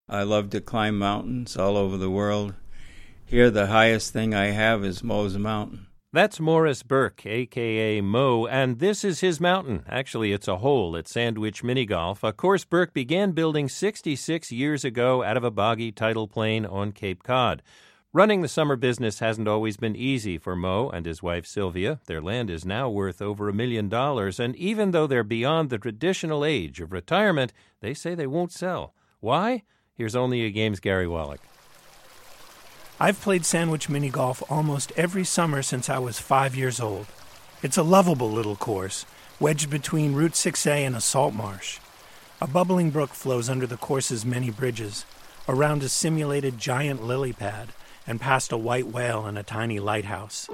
I love to climb mountains all over the world. Here, the highest thing I have is Moe's Mountain. That's Morris Burke, a.k.a. Moe, and this is his mountain. Actually, it's a hole at Sandwich Mini Golf, a course Burke began building 66 years ago out of a boggy tidal plain on Cape Cod. Running the summer business hasn't always been easy for Moe and his wife Sylvia. Their land is now worth over $1 million, and even though they're beyond the traditional age of retirement, they say they won't sell. Why? Here's Only a Game's Gary Wallach. I've played Sandwich Mini Golf almost every summer since I was 5 years old. It's a lovable little course, wedged between Route 6A and a salt marsh. A bubbling brook flows under the course's many bridges, around a simulated giant lily pad, and past a white whale and a tiny lighthouse.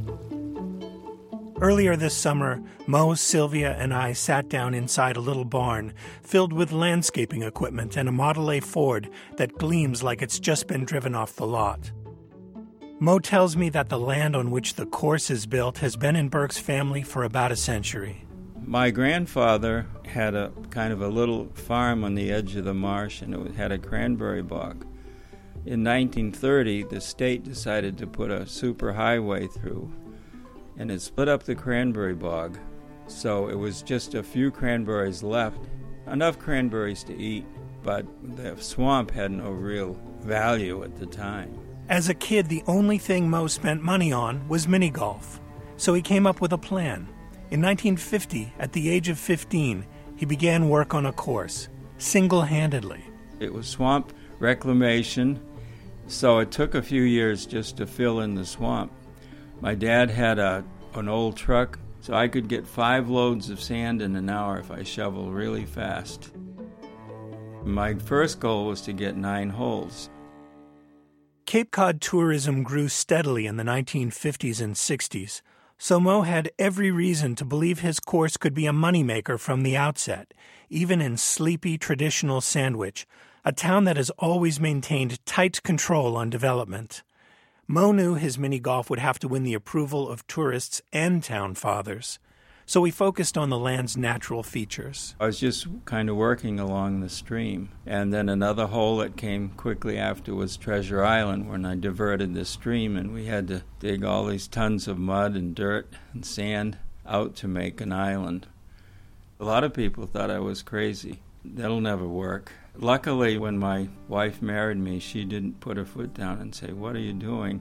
Earlier this summer, Moe, Sylvia, and I sat down inside a little barn filled with landscaping equipment and a Model A Ford that gleams like it's just been driven off the lot. Moe tells me that the land on which the course is built has been in Burke's family for about a century. My grandfather had a kind of a little farm on the edge of the marsh, and it had a cranberry bog. In 1930, the state decided to put a superhighway through, and it split up the cranberry bog. So it was just a few cranberries left, enough cranberries to eat, but the swamp had no real value at the time. As a kid, the only thing Moe spent money on was mini golf. So he came up with a plan. In 1950, at the age of 15, he began work on a course, single-handedly. It was swamp reclamation, so it took a few years just to fill in the swamp. My dad had an old truck, so I could get 5 loads of sand in an hour if I shoveled really fast. My first goal was to get 9 holes. Cape Cod tourism grew steadily in the 1950s and 60s, so Moe had every reason to believe his course could be a moneymaker from the outset, even in sleepy, traditional Sandwich, a town that has always maintained tight control on development. Moe knew his mini golf would have to win the approval of tourists and town fathers, so he focused on the land's natural features. I was just kind of working along the stream, and then another hole that came quickly after was Treasure Island, when I diverted the stream, and we had to dig all these tons of mud and dirt and sand out to make an island. A lot of people thought I was crazy. That'll never work. Luckily, when my wife married me, she didn't put her foot down and say, "What are you doing?"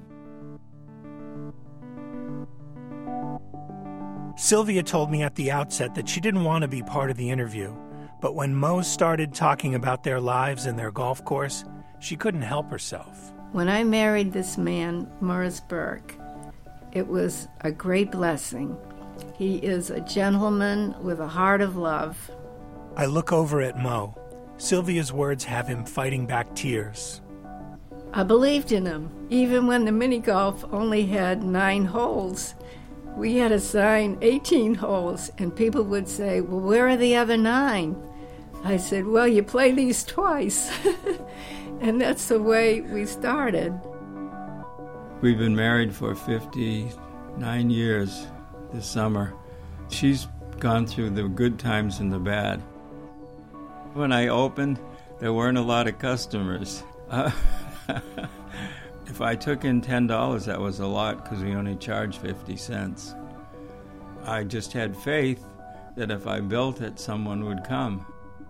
Sylvia told me at the outset that she didn't want to be part of the interview, but when Moe started talking about their lives and their golf course, she couldn't help herself. When I married this man, Morris Burke, it was a great blessing. He is a gentleman with a heart of love. I look over at Moe. Sylvia's words have him fighting back tears. I believed in him, even when the mini golf only had 9 holes. We had assigned 18 holes, and people would say, "Well, where are the other 9?" I said, "Well, you play these twice." And that's the way we started. We've been married for 59 years this summer. She's gone through the good times and the bad. When I opened, there weren't a lot of customers. If I took in $10, that was a lot because we only charged 50 cents. I just had faith that if I built it, someone would come.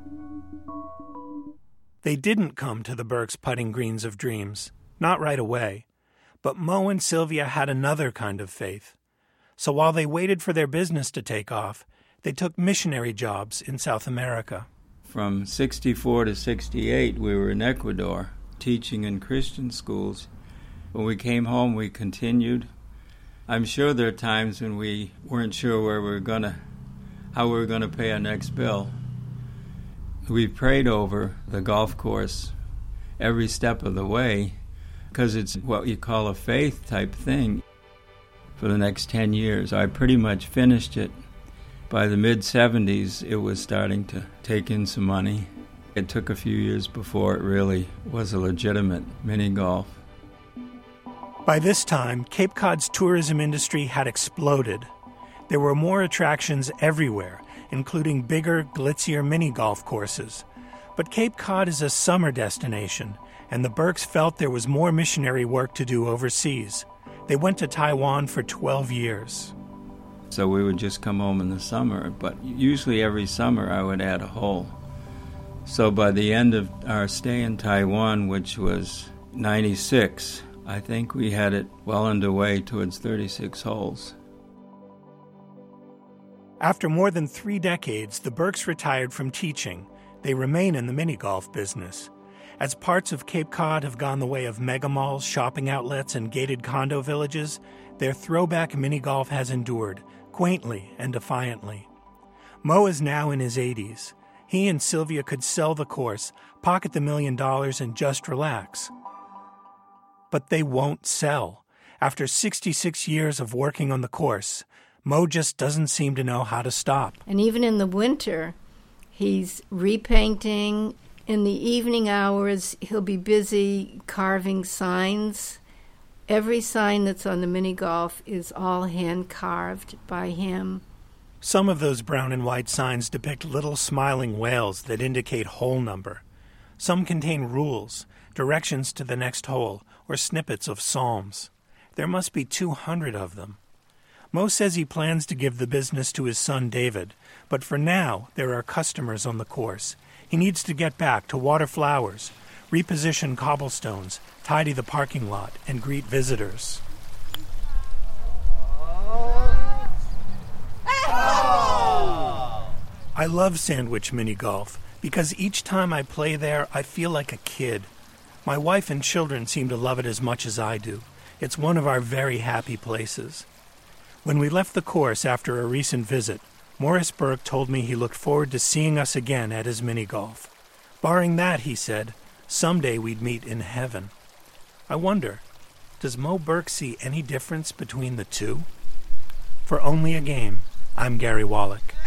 They didn't come to the Burke's putting greens of dreams, not right away. But Moe and Sylvia had another kind of faith. So while they waited for their business to take off, they took missionary jobs in South America. From 64 to 68, we were in Ecuador, teaching in Christian schools. When we came home, we continued. I'm sure there are times when we weren't sure how we were going to pay our next bill. We prayed over the golf course every step of the way because it's what you call a faith type thing. For the next 10 years, I pretty much finished it. By the mid-70s, it was starting to take in some money. It took a few years before it really was a legitimate mini golf. By this time, Cape Cod's tourism industry had exploded. There were more attractions everywhere, including bigger, glitzier mini golf courses. But Cape Cod is a summer destination, and the Burks felt there was more missionary work to do overseas. They went to Taiwan for 12 years. So we would just come home in the summer, but usually every summer I would add a hole. So by the end of our stay in Taiwan, which was 96, I think we had it well underway towards 36 holes. After more than 3 decades, the Burks retired from teaching. They remain in the mini-golf business. As parts of Cape Cod have gone the way of mega malls, shopping outlets, and gated condo villages, their throwback mini-golf has endured, quaintly and defiantly. Mo is now in his 80s. He and Sylvia could sell the course, pocket the $1 million, and just relax. But they won't sell. After 66 years of working on the course, Mo just doesn't seem to know how to stop. And even in the winter, he's repainting. In the evening hours, he'll be busy carving signs. Every sign that's on the mini-golf is all hand-carved by him. Some of those brown and white signs depict little smiling whales that indicate hole number. Some contain rules, directions to the next hole, or snippets of psalms. There must be 200 of them. Mo says he plans to give the business to his son David, but for now there are customers on the course. He needs to get back to water flowers, reposition cobblestones, tidy the parking lot, and greet visitors. I love Sandwich Mini Golf because each time I play there, I feel like a kid. My wife and children seem to love it as much as I do. It's one of our very happy places. When we left the course after a recent visit, Morris Burke told me he looked forward to seeing us again at his mini golf. Barring that, he said, someday we'd meet in heaven. I wonder, does Mo Burke see any difference between the two? For Only a Game, I'm Gary Wallach.